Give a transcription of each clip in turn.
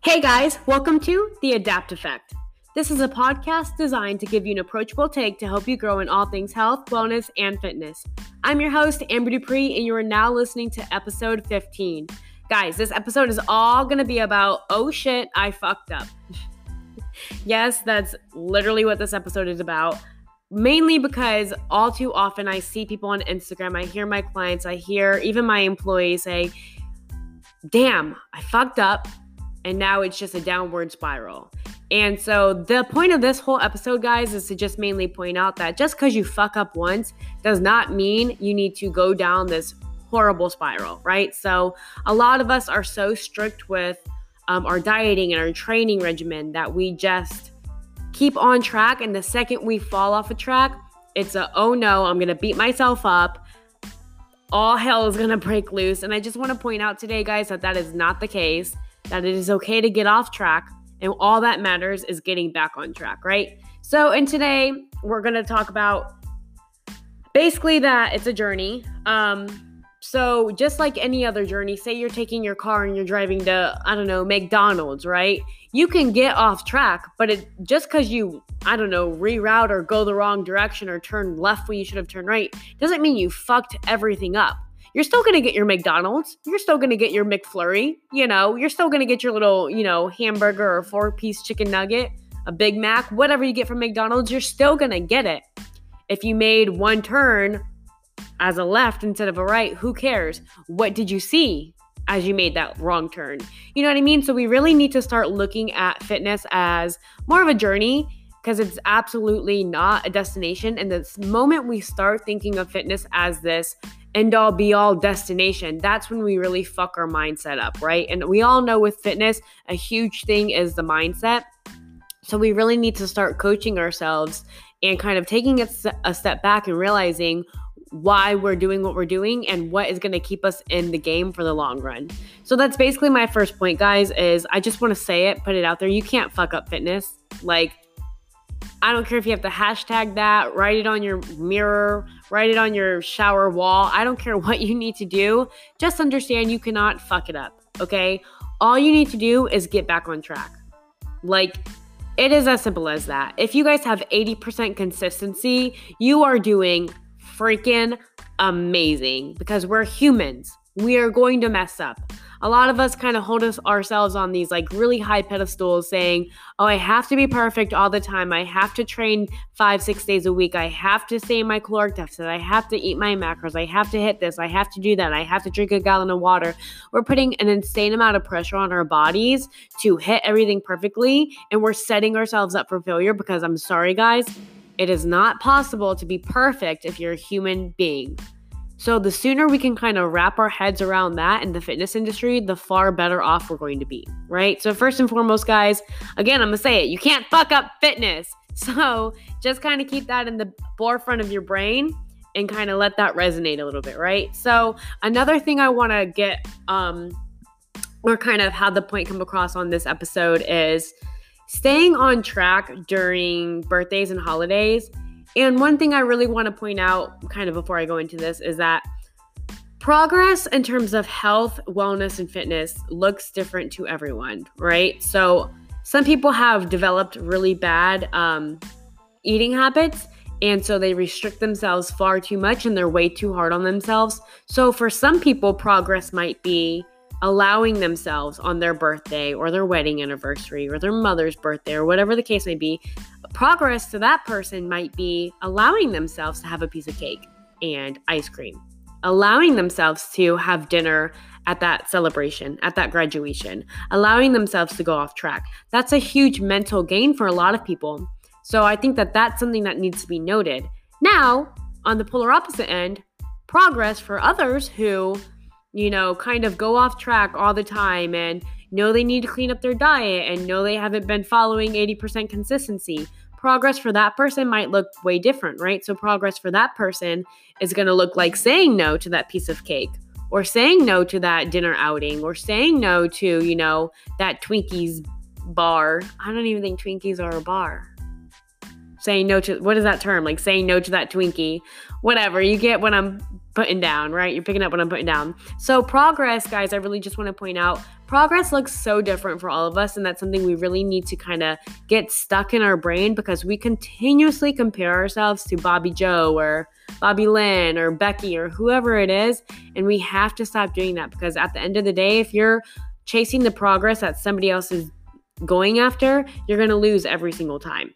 Hey guys, welcome to The Adapt Effect. This is a podcast designed to give you an approachable take to help you grow in all things health, wellness, and fitness. I'm your host, Amber Dupree, and you are now listening to episode 15. Guys, this episode is all going to be about, oh shit, I fucked up. Yes, that's literally what this episode is about. Mainly because all too often I see people on Instagram, I hear my clients, I hear even my employees say, damn, I fucked up. And now it's just a downward spiral. And so the point of this whole episode, guys, is to just mainly point out that just because you fuck up once does not mean you need to go down this horrible spiral, right? So a lot of us are so strict with our dieting and our training regimen that we just keep on track. And the second we fall off a track, it's oh no, I'm going to beat myself up. All hell is going to break loose. And I just want to point out today, guys, that is not the case. That it is okay to get off track, and all that matters is getting back on track, right? So, and today we're going to talk about basically that it's a journey. So just like any other journey, say you're taking your car and you're driving to, McDonald's, right? You can get off track, but just because you, reroute or go the wrong direction or turn left when you should have turned right, doesn't mean you fucked everything up. You're still going to get your McDonald's. You're still going to get your McFlurry. You're still going to get your little, hamburger or 4-piece chicken nugget, a Big Mac, whatever you get from McDonald's, you're still going to get it. If you made one turn as a left instead of a right, who cares? What did you see as you made that wrong turn? You know what I mean? So we really need to start looking at fitness as more of a journey, because it's absolutely not a destination. And the moment we start thinking of fitness as this end-all be-all destination, that's when we really fuck our mindset up, right? And we all know with fitness, a huge thing is the mindset. So we really need to start coaching ourselves and kind of taking a step back and realizing why we're doing what we're doing and what is going to keep us in the game for the long run. So that's basically my first point, guys, is I just want to say it, put it out there. You can't fuck up fitness. I don't care if you have to hashtag that, write it on your mirror, write it on your shower wall. I don't care what you need to do. Just understand you cannot fuck it up, okay? All you need to do is get back on track. It is as simple as that. If you guys have 80% consistency, you are doing freaking amazing, because we're humans. We are going to mess up. A lot of us kind of hold ourselves on these really high pedestals saying, oh, I have to be perfect all the time. I have to train 5-6 days a week. I have to stay in my caloric deficit. I have to eat my macros. I have to hit this. I have to do that. I have to drink a gallon of water. We're putting an insane amount of pressure on our bodies to hit everything perfectly. And we're setting ourselves up for failure, because I'm sorry, guys, it is not possible to be perfect if you're a human being. So the sooner we can kind of wrap our heads around that in the fitness industry, the far better off we're going to be, right? So first and foremost, guys, again, I'm going to say it, you can't fuck up fitness. So just kind of keep that in the forefront of your brain and kind of let that resonate a little bit, right? So another thing I want to get, or kind of have the point come across on this episode, is staying on track during birthdays and holidays. And one thing I really want to point out kind of before I go into this is that progress in terms of health, wellness, and fitness looks different to everyone, right? So some people have developed really bad eating habits, and so they restrict themselves far too much and they're way too hard on themselves. So for some people, progress might be allowing themselves on their birthday or their wedding anniversary or their mother's birthday or whatever the case may be. Progress to that person might be allowing themselves to have a piece of cake and ice cream, allowing themselves to have dinner at that celebration, at that graduation, allowing themselves to go off track. That's a huge mental gain for a lot of people. So I think that that's something that needs to be noted. Now, on the polar opposite end, progress for others who kind of go off track all the time and know they need to clean up their diet and know they haven't been following 80% consistency. Progress for that person might look way different, right? So progress for that person is going to look like saying no to that piece of cake, or saying no to that dinner outing, or saying no to, that Twinkies bar. I don't even think Twinkies are a bar. Saying no to, what is that term? Saying no to that Twinkie. Whatever, you get what I'm putting down, right? You're picking up what I'm putting down. So progress, guys, I really just want to point out, progress looks so different for all of us, and that's something we really need to kind of get stuck in our brain, because we continuously compare ourselves to Bobby Joe or Bobby Lynn or Becky or whoever it is, and we have to stop doing that, because at the end of the day, if you're chasing the progress that somebody else is going after, you're going to lose every single time.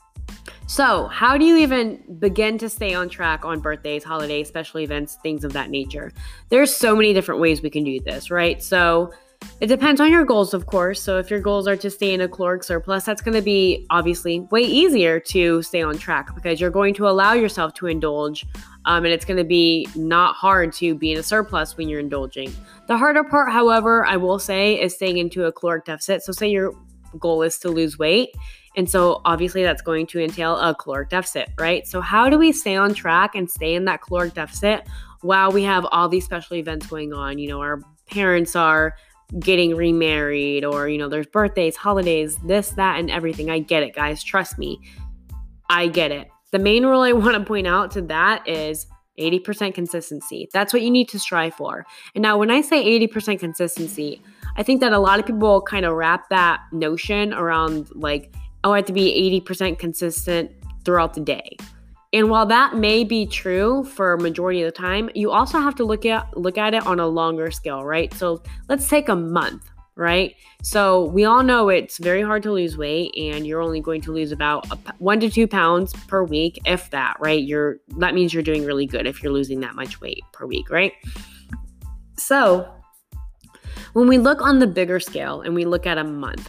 So how do you even begin to stay on track on birthdays, holidays, special events, things of that nature? There's so many different ways we can do this, right? So it depends on your goals, of course. So if your goals are to stay in a caloric surplus, that's going to be obviously way easier to stay on track, because you're going to allow yourself to indulge. And it's going to be not hard to be in a surplus when you're indulging. The harder part, however, I will say, is staying into a caloric deficit. So say your goal is to lose weight. And so obviously that's going to entail a caloric deficit, right? So how do we stay on track and stay in that caloric deficit while we have all these special events going on? You know, our parents are getting remarried, or, you know, there's birthdays, holidays, this, that, and everything. I get it, guys. Trust me. I get it. The main rule I want to point out to that is 80% consistency. That's what you need to strive for. And now when I say 80% consistency, I think that a lot of people kind of wrap that notion around like, oh, I have to be 80% consistent throughout the day. And while that may be true for a majority of the time, you also have to look at it on a longer scale, right? So let's take a month, right? So we all know it's very hard to lose weight, and you're only going to lose about 1 to 2 pounds per week, if that, right? That means you're doing really good if you're losing that much weight per week, right? So when we look on the bigger scale and we look at a month,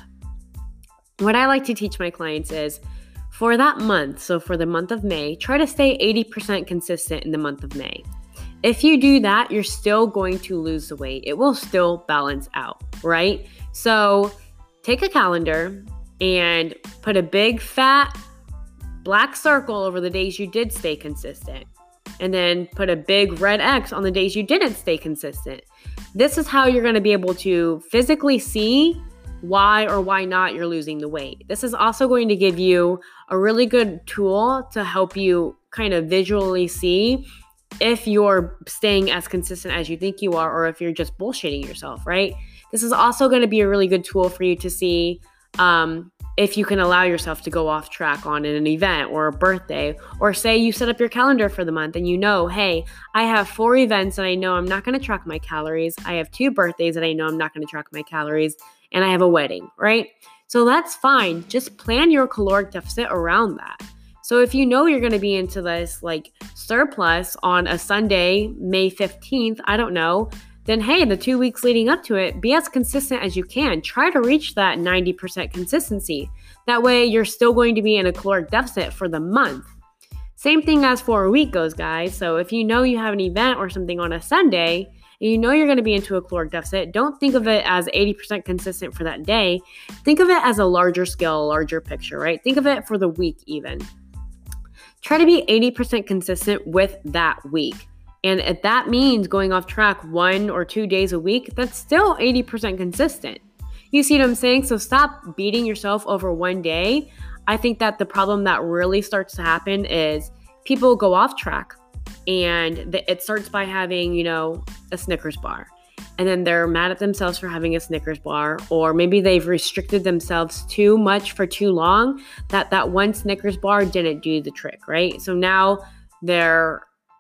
what I like to teach my clients is, for that month, so for the month of May, try to stay 80% consistent in the month of May. If you do that, you're still going to lose the weight. It will still balance out, right? So take a calendar and put a big fat black circle over the days you did stay consistent. And then put a big red X on the days you didn't stay consistent. This is how you're going to be able to physically see why or why not you're losing the weight. This is also going to give you a really good tool to help you kind of visually see if you're staying as consistent as you think you are, or if you're just bullshitting yourself, right? This is also going to be a really good tool for you to see if you can allow yourself to go off track on an event or a birthday, or say you set up your calendar for the month and you know, hey, I have 4 events and I know I'm not going to track my calories. I have 2 birthdays and I know I'm not going to track my calories, and I have a wedding, right? So that's fine. Just plan your caloric deficit around that. So if you know you're going to be into this like surplus on a Sunday, May 15th, I don't know, then hey, the 2 weeks leading up to it, be as consistent as you can. Try to reach that 90% consistency. That way you're still going to be in a caloric deficit for the month. Same thing as for a week goes, guys. So if you know you have an event or something on a Sunday, and you know you're going to be into a caloric deficit, don't think of it as 80% consistent for that day. Think of it as a larger scale, a larger picture, right? Think of it for the week even. Try to be 80% consistent with that week. And if that means going off track 1 or 2 days a week, that's still 80% consistent. You see what I'm saying? So stop beating yourself over one day. I think that the problem that really starts to happen is people go off track, and it starts by having, you know, a Snickers bar. And then they're mad at themselves for having a Snickers bar, or maybe they've restricted themselves too much for too long that one Snickers bar didn't do the trick, right? So now they're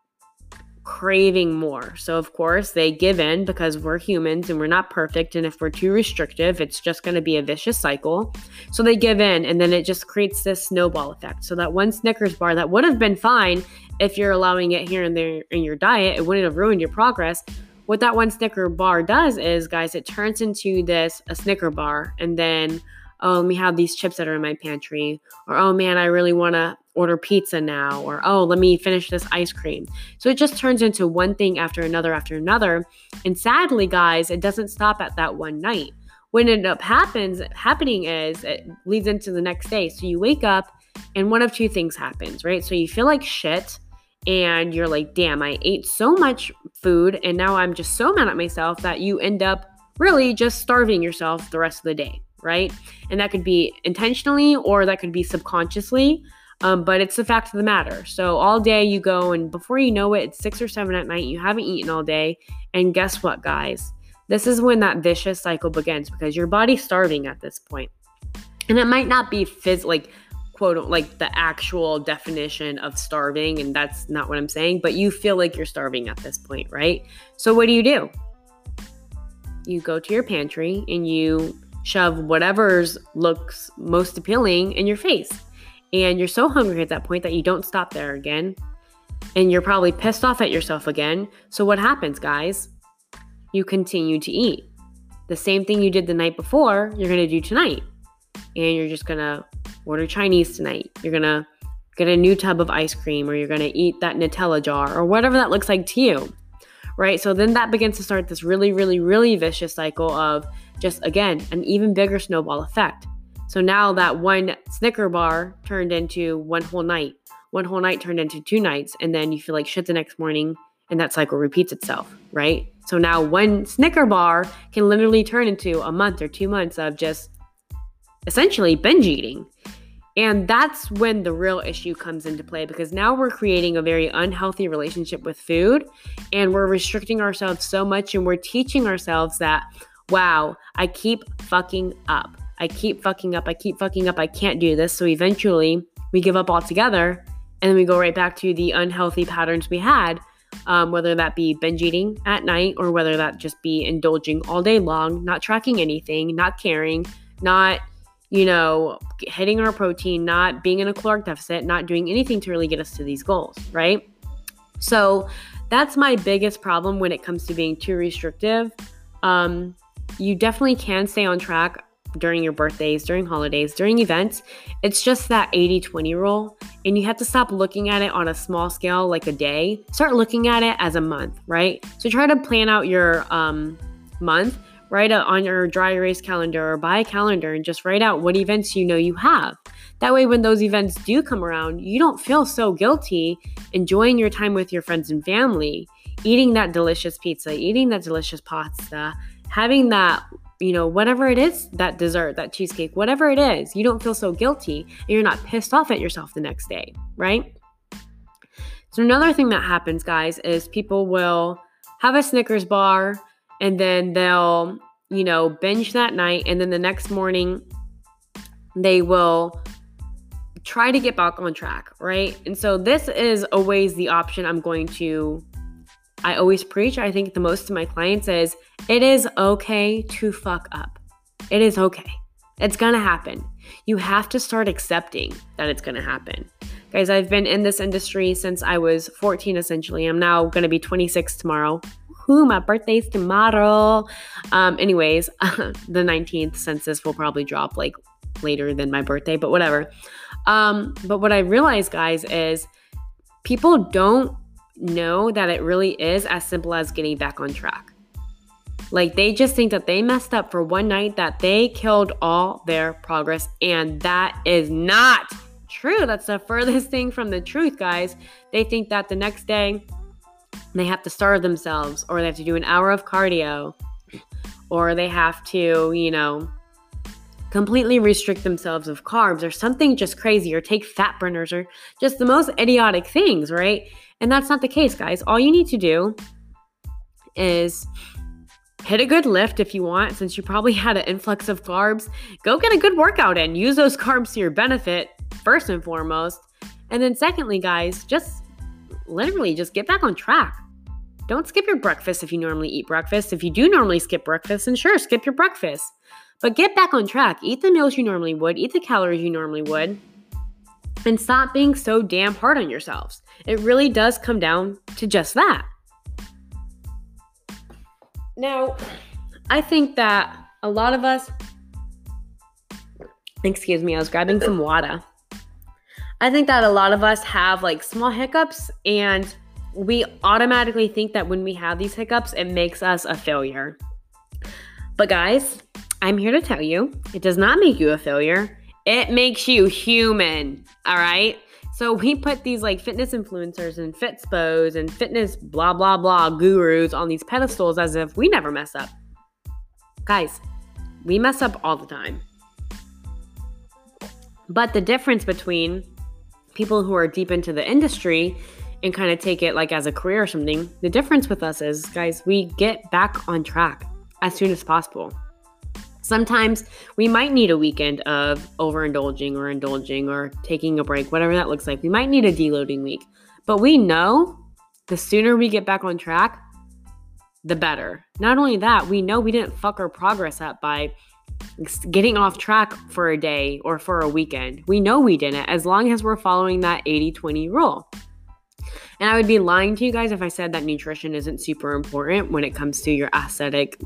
craving more. So of course they give in, because we're humans and we're not perfect. And if we're too restrictive, it's just going to be a vicious cycle. So they give in, and then it just creates this snowball effect. So that one Snickers bar that would have been fine if you're allowing it here and there in your diet, it wouldn't have ruined your progress. What that one Snicker bar does is, guys, it turns into a Snicker bar, and then, oh, let me have these chips that are in my pantry, or, oh man, I really want to order pizza now, or, oh, let me finish this ice cream. So it just turns into one thing after another. And sadly, guys, it doesn't stop at that one night. What ended up happening is it leads into the next day. So you wake up and one of two things happens, right? So you feel like shit, and you're like, damn, I ate so much food, and now I'm just so mad at myself, that you end up really just starving yourself the rest of the day, right? And that could be intentionally, or that could be subconsciously. But it's the fact of the matter. So all day you go, and before you know it, it's 6 or 7 at night. You haven't eaten all day. And guess what, guys? This is when that vicious cycle begins, because your body's starving at this point. And it might not be quote, like the actual definition of starving, and that's not what I'm saying, but you feel like you're starving at this point, right? So what do? You go to your pantry and you shove whatever's looks most appealing in your face. And you're so hungry at that point that you don't stop there again. And you're probably pissed off at yourself again. So what happens, guys? You continue to eat. The same thing you did the night before, you're going to do tonight. And you're just going to order Chinese tonight. You're going to get a new tub of ice cream, or you're going to eat that Nutella jar, or whatever that looks like to you, right? So then that begins to start this really, really, really vicious cycle of just, again, an even bigger snowball effect. So now that one Snicker bar turned into one whole night turned into 2 nights, and then you feel like shit the next morning, and that cycle repeats itself, right? So now one Snicker bar can literally turn into a month or 2 months of just essentially binge eating. And that's when the real issue comes into play, because now we're creating a very unhealthy relationship with food, and we're restricting ourselves so much, and we're teaching ourselves that, wow, I keep fucking up. I can't do this. So eventually we give up altogether, and then we go right back to the unhealthy patterns we had, whether that be binge eating at night, or whether that just be indulging all day long, not tracking anything, not caring, not hitting our protein, not being in a caloric deficit, not doing anything to really get us to these goals, right? So that's my biggest problem when it comes to being too restrictive. You definitely can stay on track during your birthdays, during holidays, during events. It's just that 80-20 rule, and you have to stop looking at it on a small scale, like a day. Start looking at it as a month, right? So try to plan out your month. Write out on your dry erase calendar, or buy a calendar, and just write out what events you have. That way, when those events do come around, you don't feel so guilty enjoying your time with your friends and family, eating that delicious pizza, eating that delicious pasta, having that, whatever it is, that dessert, that cheesecake, whatever it is, you don't feel so guilty, and you're not pissed off at yourself the next day, right? So another thing that happens, guys, is people will have a Snickers bar, and then they'll, binge that night. And then the next morning, they will try to get back on track, right? And so this is always the option I always preach, I think the most to my clients, is it is okay to fuck up. It is okay. It's going to happen. You have to start accepting that it's going to happen. Guys, I've been in this industry since I was 14, essentially. I'm now going to be 26 tomorrow. My birthday's tomorrow. Anyways, the 19th census will probably drop later than my birthday, but whatever. But what I realized, guys, is people don't know that it really is as simple as getting back on track. They just think that they messed up for one night, that they killed all their progress, and that is not true. That's the furthest thing from the truth, guys. They think that the next day they have to starve themselves, or they have to do an hour of cardio, or they have to, completely restrict themselves of carbs or something just crazy, or take fat burners, or just the most idiotic things, right? And that's not the case, guys. All you need to do is hit a good lift if you want. Since you probably had an influx of carbs, go get a good workout in. Use those carbs to your benefit, first and foremost. And then secondly, guys, just literally just get back on track. Don't skip your breakfast if you normally eat breakfast. If you do normally skip breakfast, then sure, skip your breakfast. But get back on track. Eat the meals you normally would. Eat the calories you normally would. And stop being so damn hard on yourselves. It really does come down to just that. Now, I think that a lot of us... Excuse me, I was grabbing some water. I think that a lot of us have small hiccups, and we automatically think that when we have these hiccups, it makes us a failure. But guys, I'm here to tell you, it does not make you a failure. It makes you human, all right? So we put these fitness influencers and fitspos and fitness blah, blah, blah gurus on these pedestals as if we never mess up. Guys, we mess up all the time. But the difference between people who are deep into the industry and kind of take it like as a career or something, the difference with us is, guys, we get back on track as soon as possible. Sometimes we might need a weekend of overindulging or indulging or taking a break, whatever that looks like. We might need a deloading week. But we know the sooner we get back on track, the better. Not only that, we know we didn't fuck our progress up by getting off track for a day or for a weekend. We know we didn't, as long as we're following that 80-20 rule. And I would be lying to you guys if I said that nutrition isn't super important when it comes to your aesthetic,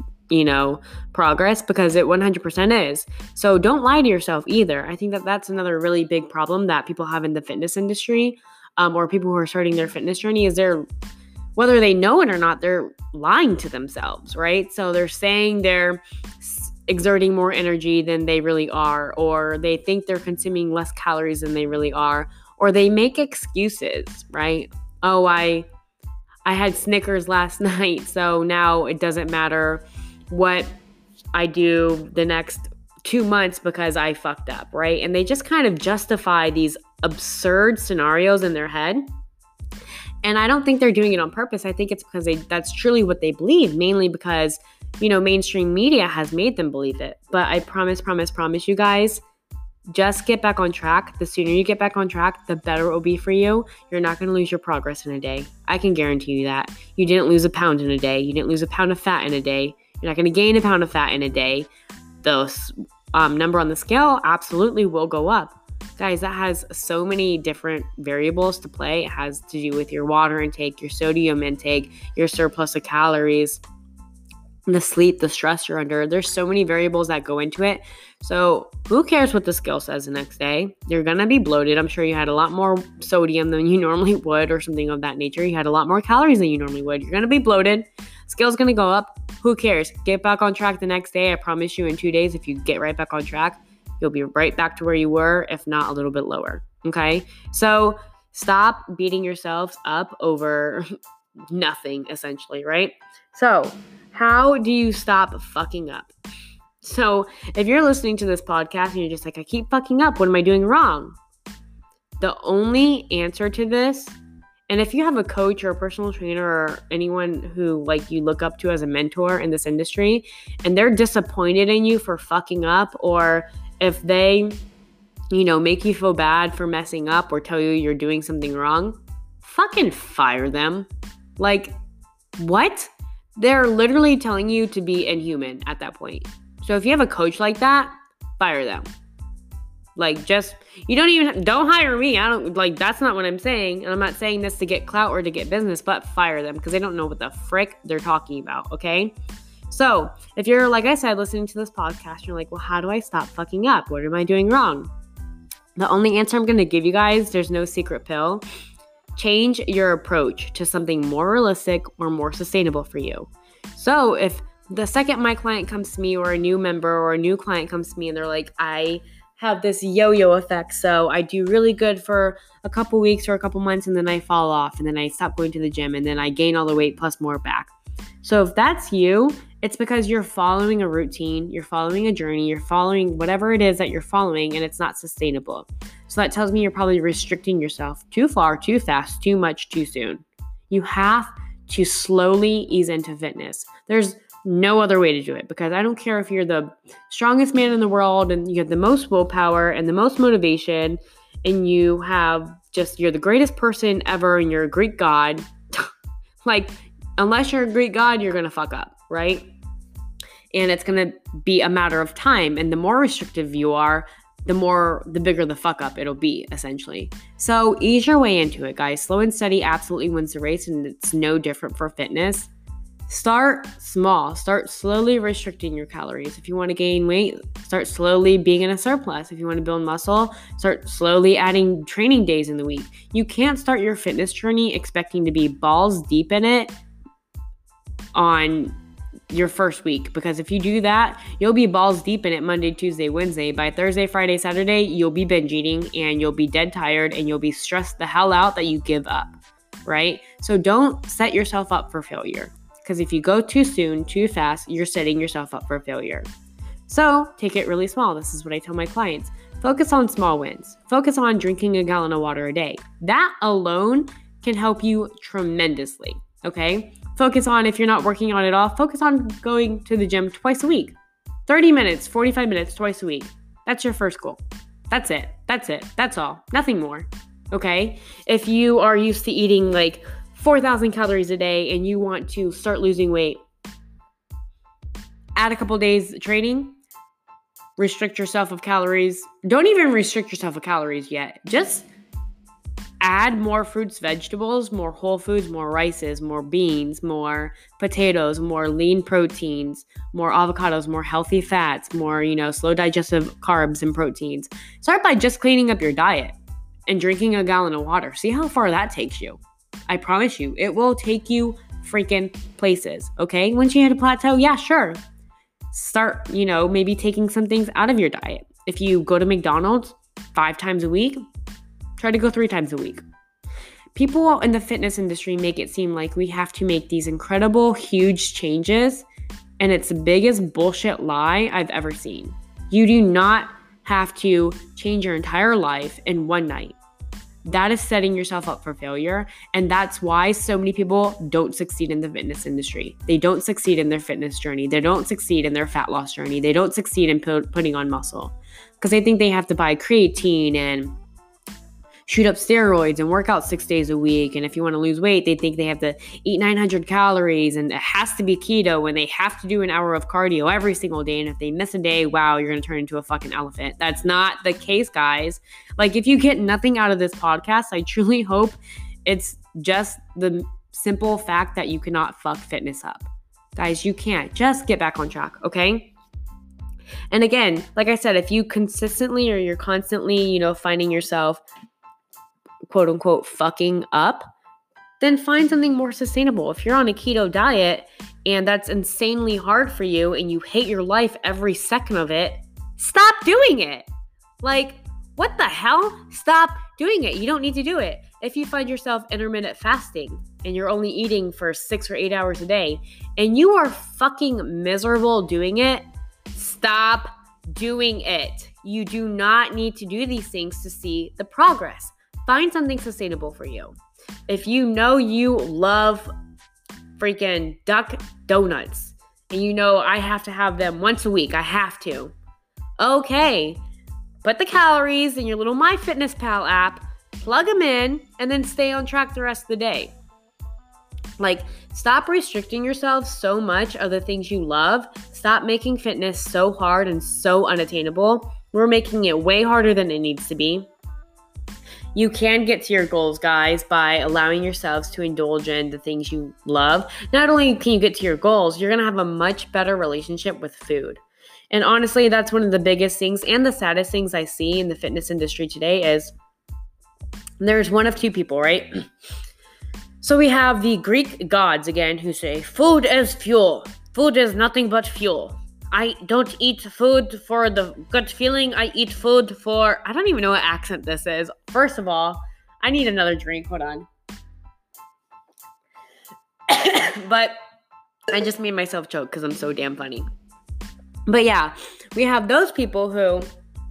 progress, because it 100% is. So don't lie to yourself either. I think that that's another really big problem that people have in the fitness industry, or people who are starting their fitness journey, is whether they know it or not, they're lying to themselves, right? So they're saying they're exerting more energy than they really are, or they think they're consuming less calories than they really are, or they make excuses, right? Oh, I had Snickers last night, so now it doesn't matter what I do the next 2 months because I fucked up, right? And they just kind of justify these absurd scenarios in their head. And I don't think they're doing it on purpose. I think it's because that's truly what they believe, mainly because, mainstream media has made them believe it. But I promise you guys, just get back on track. The sooner you get back on track, the better it will be for you. You're not going to lose your progress in a day. I can guarantee you that. You didn't lose a pound in a day. You didn't lose a pound of fat in a day. You're not going to gain a pound of fat in a day. The number on the scale absolutely will go up. Guys, that has so many different variables to play. It has to do with your water intake, your sodium intake, your surplus of calories, the sleep, the stress you're under. There's so many variables that go into it. So who cares what the scale says the next day? You're going to be bloated. I'm sure you had a lot more sodium than you normally would, or something of that nature. You had a lot more calories than you normally would. You're going to be bloated. Scale's going to go up. Who cares? Get back on track the next day. I promise you, in 2 days, if you get right back on track, you'll be right back to where you were, if not a little bit lower. Okay? So stop beating yourselves up over nothing, essentially, right? So how do you stop fucking up? So if you're listening to this podcast and you're just like, I keep fucking up, what am I doing wrong? The only answer to this, and if you have a coach or a personal trainer or anyone who you look up to as a mentor in this industry, and they're disappointed in you for fucking up, or if they, make you feel bad for messing up or tell you you're doing something wrong, fucking fire them. What? They're literally telling you to be inhuman at that point. So if you have a coach like that, fire them. Don't hire me. That's not what I'm saying. And I'm not saying this to get clout or to get business, but fire them because they don't know what the frick they're talking about, okay? So if you're, like I said, listening to this podcast, you're like, well, how do I stop fucking up? What am I doing wrong? The only answer I'm going to give you guys, there's no secret pill. Change your approach to something more realistic or more sustainable for you. So if the second my client comes to me, or a new member or a new client comes to me and they're like, I have this yo-yo effect, so I do really good for a couple weeks or a couple months and then I fall off and then I stop going to the gym and then I gain all the weight plus more back. So if that's you, it's because you're following a routine, you're following a journey, you're following whatever it is that you're following, and it's not sustainable. So that tells me you're probably restricting yourself too far, too fast, too much, too soon. You have to slowly ease into fitness. There's no other way to do it, because I don't care if you're the strongest man in the world and you have the most willpower and the most motivation and you're the greatest person ever and you're a Greek god. Unless you're a Greek god, you're going to fuck up, right? And it's going to be a matter of time. And the more restrictive you are, the bigger the fuck up it'll be, essentially. So ease your way into it, guys. Slow and steady absolutely wins the race, and it's no different for fitness. Start small. Start slowly restricting your calories. If you want to gain weight, start slowly being in a surplus. If you want to build muscle, start slowly adding training days in the week. You can't start your fitness journey expecting to be balls deep in it on your first week, because if you do that, you'll be balls deep in it Monday, Tuesday, Wednesday. By Thursday, Friday, Saturday, you'll be binge eating and you'll be dead tired and you'll be stressed the hell out that you give up, right? So don't set yourself up for failure, because if you go too soon, too fast, you're setting yourself up for failure. So take it really small. This is what I tell my clients. Focus on small wins. Focus on drinking a gallon of water a day. That alone can help you tremendously, okay? Focus on, if you're not working on it all, focus on going to the gym twice a week. 30 minutes, 45 minutes, twice a week. That's your first goal. That's it. That's all. Nothing more, okay? If you are used to eating like 4,000 calories a day and you want to start losing weight, add a couple days training, restrict yourself of calories. Don't even restrict yourself of calories yet. Just add more fruits, vegetables, more whole foods, more rices, more beans, more potatoes, more lean proteins, more avocados, more healthy fats, more, slow digestive carbs and proteins. Start by just cleaning up your diet and drinking a gallon of water. See how far that takes you. I promise you, it will take you freaking places, okay? Once you hit a plateau, yeah, sure. Start, maybe taking some things out of your diet. If you go to McDonald's 5 times a week, try to go 3 times a week. People in the fitness industry make it seem like we have to make these incredible, huge changes, and it's the biggest bullshit lie I've ever seen. You do not have to change your entire life in one night. That is setting yourself up for failure, and that's why so many people don't succeed in the fitness industry. They don't succeed in their fitness journey. They don't succeed in their fat loss journey. They don't succeed in putting on muscle because they think they have to buy creatine and shoot up steroids and work out 6 days a week. And if you want to lose weight, they think they have to eat 900 calories and it has to be keto and they have to do an hour of cardio every single day. And if they miss a day, wow, you're going to turn into a fucking elephant. That's not the case, guys. Like, if you get nothing out of this podcast, I truly hope it's just the simple fact that you cannot fuck fitness up. Guys, you can't. Just get back on track, okay? And again, like I said, if you consistently or you're constantly, finding yourself quote unquote fucking up, then find something more sustainable. If you're on a keto diet and that's insanely hard for you and you hate your life every second of it, stop doing it. Like, what the hell? Stop doing it. You don't need to do it. If you find yourself intermittent fasting and you're only eating for 6 or 8 hours a day and you are fucking miserable doing it, stop doing it. You do not need to do these things to see the progress. Find something sustainable for you. If you know you love freaking duck donuts and I have to have them once a week, I have to. Okay, put the calories in your little MyFitnessPal app, plug them in, and then stay on track the rest of the day. Like, stop restricting yourself so much of the things you love. Stop making fitness so hard and so unattainable. We're making it way harder than it needs to be. You can get to your goals, guys, by allowing yourselves to indulge in the things you love. Not only can you get to your goals, you're going to have a much better relationship with food. And honestly, that's one of the biggest things and the saddest things I see in the fitness industry today is there's one of two people, right? So we have the Greek gods, again, who say, food is fuel. Food is nothing but fuel. I don't eat food for the gut feeling. I eat food for... I don't even know what accent this is. First of all, I need another drink. Hold on. But I just made myself choke because I'm so damn funny. But yeah, we have those people who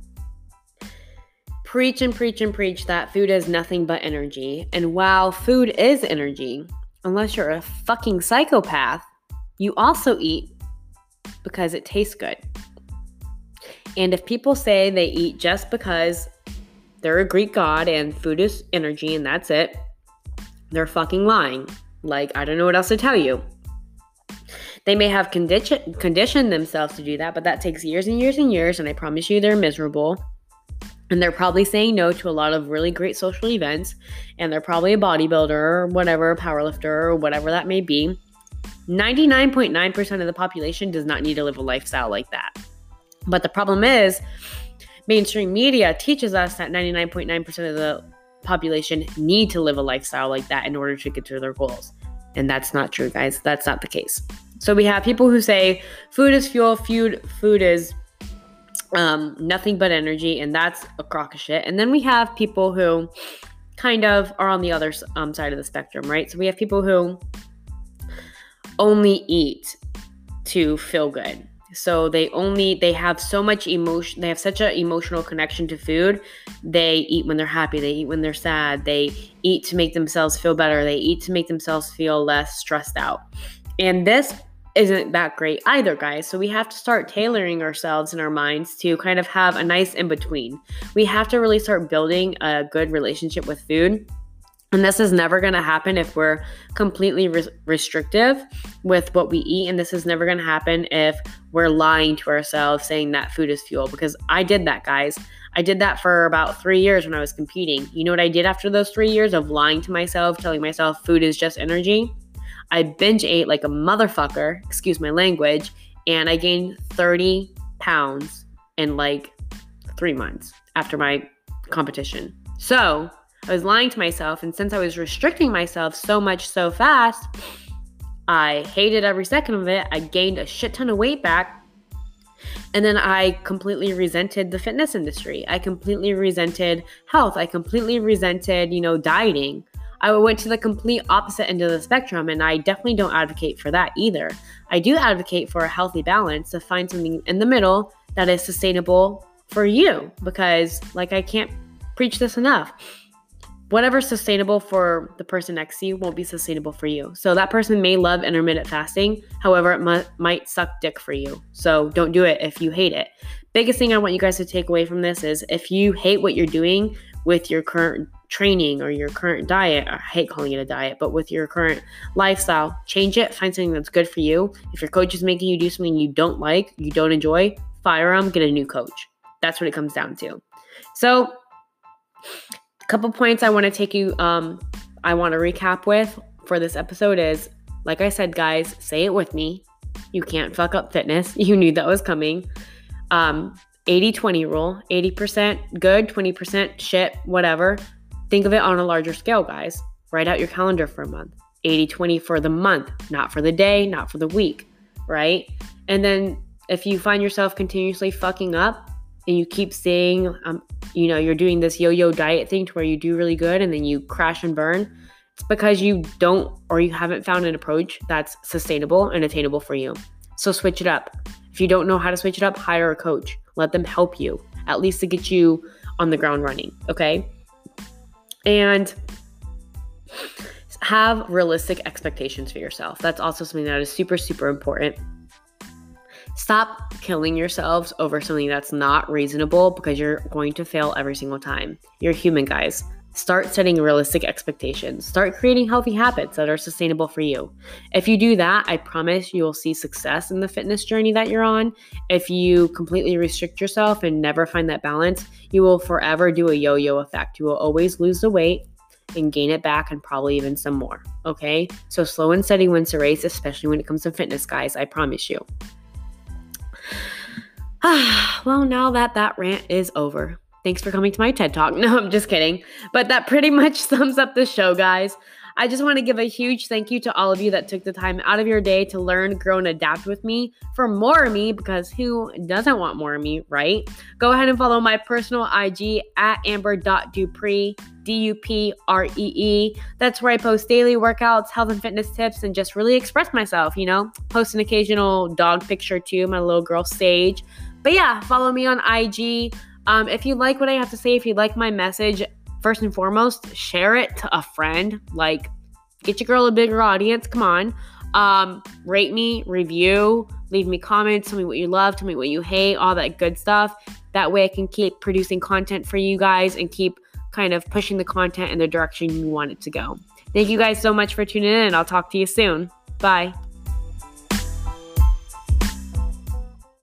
preach and preach and preach that food is nothing but energy. And while food is energy, unless you're a fucking psychopath, you also eat because it tastes good. And if people say they eat just because they're a Greek god and food is energy and that's it, they're fucking lying. Like, I don't know what else to tell you. They may have conditioned themselves to do that, but that takes years and years and years, and I promise you they're miserable. And they're probably saying no to a lot of really great social events, and they're probably a bodybuilder or whatever, powerlifter or whatever that may be. 99.9% of the population does not need to live a lifestyle like that. But the problem is, mainstream media teaches us that 99.9% of the population need to live a lifestyle like that in order to get to their goals. And that's not true, guys. That's not the case. So we have people who say food is fuel, food is nothing but energy, and that's a crock of shit. And then we have people who kind of are on the other side of the spectrum, right? So we have people who only eat to feel good. So they have so much emotion. They have such an emotional connection to food. They eat when they're happy. They eat when they're sad. They eat to make themselves feel better. They eat to make themselves feel less stressed out. And this isn't that great either, guys. So we have to start tailoring ourselves and our minds to kind of have a nice in-between. We have to really start building a good relationship with food. And this is never going to happen if we're completely restrictive with what we eat. And this is never going to happen if we're lying to ourselves saying that food is fuel. Because I did that, guys. I did that for about 3 years when I was competing. You know what I did after those 3 years of lying to myself, telling myself food is just energy? I binge ate like a motherfucker, excuse my language, and I gained 30 pounds in like 3 months after my competition. So I was lying to myself, and since I was restricting myself so much so fast, I hated every second of it. I gained a shit ton of weight back, and then I completely resented the fitness industry. I completely resented health. I completely resented, dieting. I went to the complete opposite end of the spectrum, and I definitely don't advocate for that either. I do advocate for a healthy balance, to find something in the middle that is sustainable for you, because I can't preach this enough. Whatever's sustainable for the person next to you won't be sustainable for you. So that person may love intermittent fasting. However, it might suck dick for you. So don't do it if you hate it. Biggest thing I want you guys to take away from this is, if you hate what you're doing with your current training or your current diet, I hate calling it a diet, but with your current lifestyle, change it. Find something that's good for you. If your coach is making you do something you don't like, you don't enjoy, fire them, get a new coach. That's what it comes down to. So couple points I want to take you, I want to recap with for this episode is, like I said, guys, say it with me. You can't fuck up fitness. You knew that was coming. 80-20 rule, 80% good, 20% shit, whatever. Think of it on a larger scale, guys. Write out your calendar for a month. 80-20 for the month, not for the day, not for the week, right? And then if you find yourself continuously fucking up, and you keep saying, you're doing this yo-yo diet thing to where you do really good and then you crash and burn, it's because you don't, or you haven't found an approach that's sustainable and attainable for you. So switch it up. If you don't know how to switch it up, hire a coach. Let them help you, at least to get you on the ground running, okay? And have realistic expectations for yourself. That's also something that is super, super important. Stop killing yourselves over something that's not reasonable, because you're going to fail every single time. You're human, guys. Start setting realistic expectations. Start creating healthy habits that are sustainable for you. If you do that, I promise you will see success in the fitness journey that you're on. If you completely restrict yourself and never find that balance, you will forever do a yo-yo effect. You will always lose the weight and gain it back, and probably even some more, okay? So slow and steady wins the race, especially when it comes to fitness, guys. I promise you. Well, now that rant is over. Thanks for coming to my TED Talk. No, I'm just kidding. But that pretty much sums up the show, guys. I just want to give a huge thank you to all of you that took the time out of your day to learn, grow, and adapt with me for more of me, because who doesn't want more of me, right? Go ahead and follow my personal IG at amber.dupree, DUPREE. That's where I post daily workouts, health and fitness tips, and just really express myself, Post an occasional dog picture too, my little girl Sage. But yeah, follow me on IG. If you like what I have to say, if you like my message, first and foremost, share it to a friend. Get your girl a bigger audience. Come on. Rate me, review, leave me comments, tell me what you love, tell me what you hate, all that good stuff. That way I can keep producing content for you guys and keep kind of pushing the content in the direction you want it to go. Thank you guys so much for tuning in, and I'll talk to you soon. Bye.